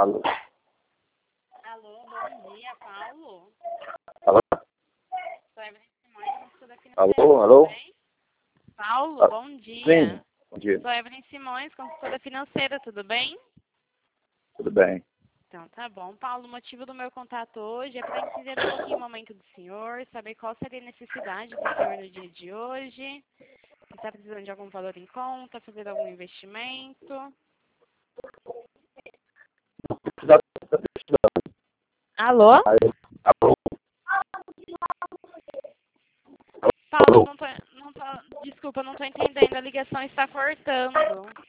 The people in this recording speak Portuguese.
Alô? Alô, bom dia, Paulo. Alô? Sou Evelyn Simões, consultora financeira. Alô? Alô? Tudo bem? Paulo, bom dia. Sim, bom dia. Sou Evelyn Simões, consultora financeira, tudo bem? Tudo bem. Então, tá bom. Paulo, o motivo do meu contato hoje é para entender um pouquinho o momento do senhor, saber qual seria a necessidade do senhor no dia de hoje, se está precisando de algum valor em conta, fazer algum investimento. Alô? Alô? Paulo, desculpa, não tô entendendo, a ligação está cortando.